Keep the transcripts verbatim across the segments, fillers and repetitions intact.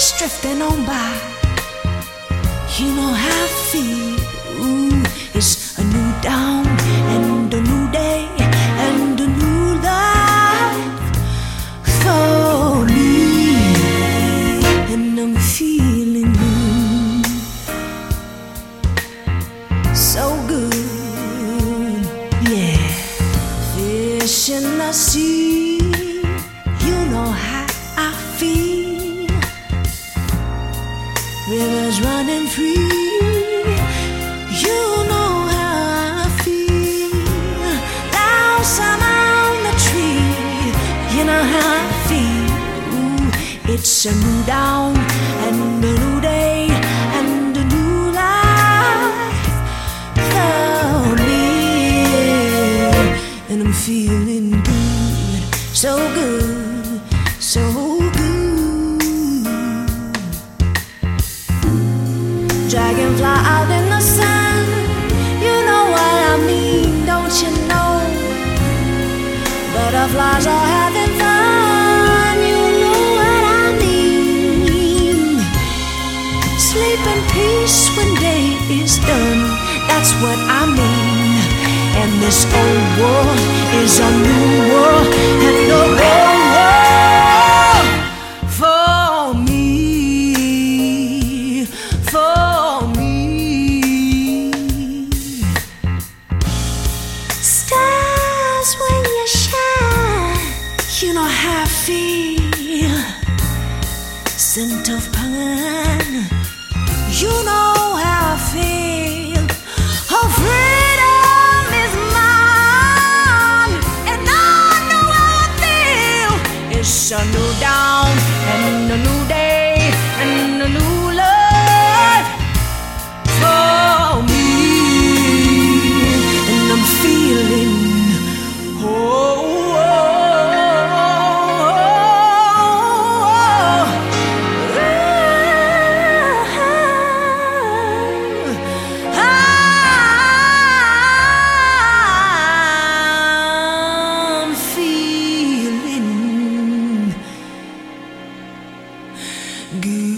just drifting on by. You know how I feel. Ooh, it's a new dawn and a new day and a new life for me, and I'm feeling good, so good, yeah. Fish in the sea, you know how I feel. Rivers running free, you know how I feel. Blossom on the tree, you know how I feel. Ooh, it's a new dawn and a new day and a new life for me, and I'm feeling good, so good, so good. Dragonfly out in the sun, you know what I mean, don't you know? Butterflies are having fun, you know what I mean. Sleep in peace when day is done, that's what I mean. And this old world is a new world, and the whole world for me, for me. Stars when you shine, you know how I feel. Scent of pine, you know how I feel. Oh, freedom is mine, and I know how I feel. It's a new dawn and a new day and a new life for me, and I'm feeling, oh, oh, I'm feeling good.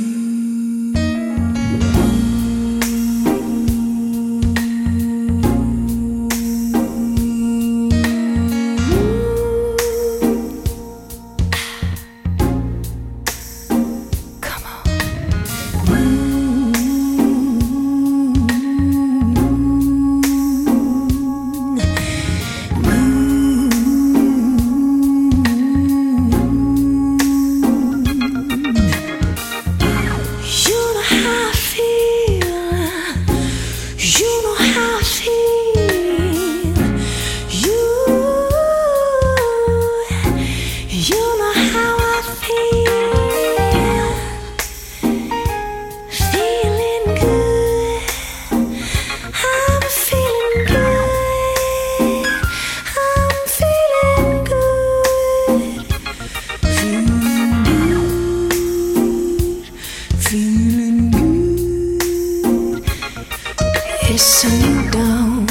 It's a new dawn,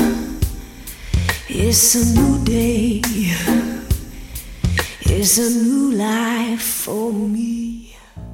it's a new day, it's a new life for me.